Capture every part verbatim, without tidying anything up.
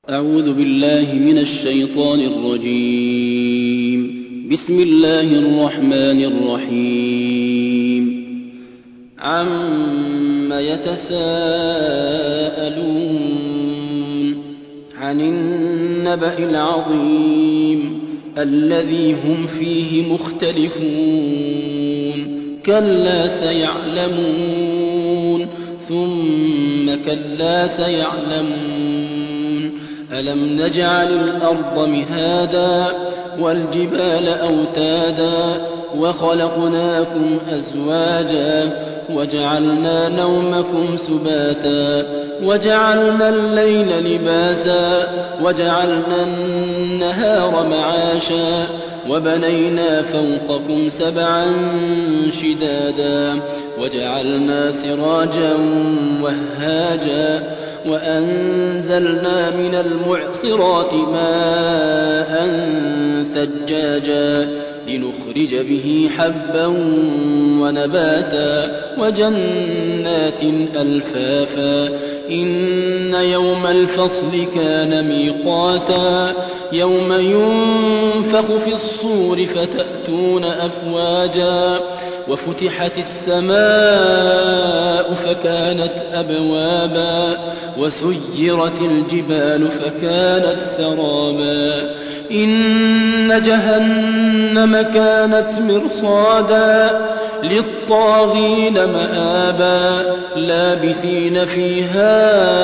أعوذ بالله من الشيطان الرجيم. بسم الله الرحمن الرحيم. عم يتساءلون عن النبأ العظيم الذي هم فيه مختلفون كلا سيعلمون ثم كلا سيعلمون ألم نجعل الأرض مهادا والجبال أوتادا وخلقناكم أزواجا وجعلنا نومكم سباتا وجعلنا الليل لباسا وجعلنا النهار معاشا وبنينا فوقكم سبعا شدادا وجعلنا سراجا وهاجا وأنزلنا من المعصرات ماء ثجاجا لنخرج به حبا ونباتا وجنات ألفافا إن يوم الفصل كان ميقاتا يوم ينفخ في الصور فتأتون أفواجا وفتحت السماء فكانت أبوابا وسيرت الجبال فكانت سرابا إن جهنم كانت مرصادا للطاغين مآبا لابثين فيها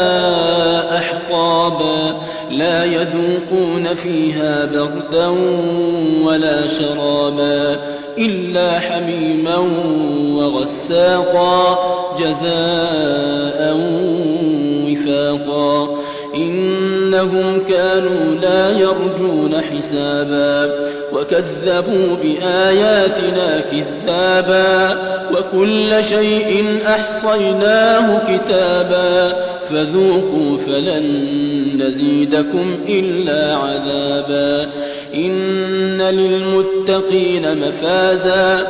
أحقابا لا يذوقون فيها بردا ولا شرابا إلا حميما وغساقا جزاء وفاقا إنهم كانوا لا يرجون حسابا وكذبوا بآياتنا كذابا وكل شيء أحصيناه كتابا فذوقوا فلن نزيدكم إلا عذابا إن للمتقين مفازا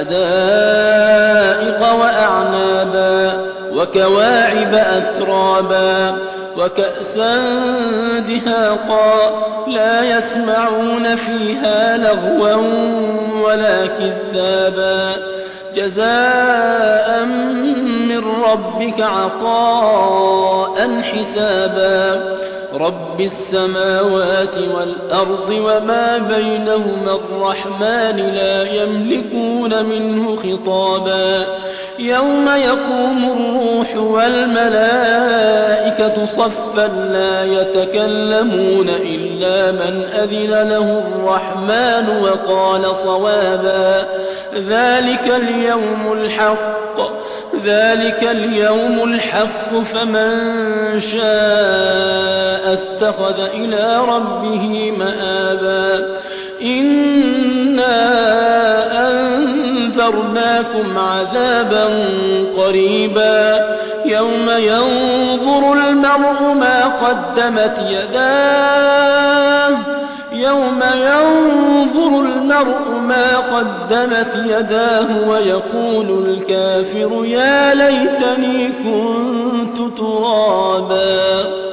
حدائق وأعنابا وكواعب أترابا وكأسا دهاقا لا يسمعون فيها لغوا ولا كذابا جزاء من ربك عطاء حسابا رب السماوات والأرض وما بينهما الرحمن لا يملكون منه خطابا يوم يقوم الروح والملائكة صفا لا يتكلمون إلا من أذن له الرحمن وقال صوابا ذلك اليوم الحق ذلك اليوم الحق فمن شاء اتخذ إلى ربه مآبا إنا أنذرناكم عذابا قريبا يوم ينظر المرء ما قدمت يداه يوم ينظر المرء ما قدمت يداه ويقول الكافر يا ليتني كنت ترابا.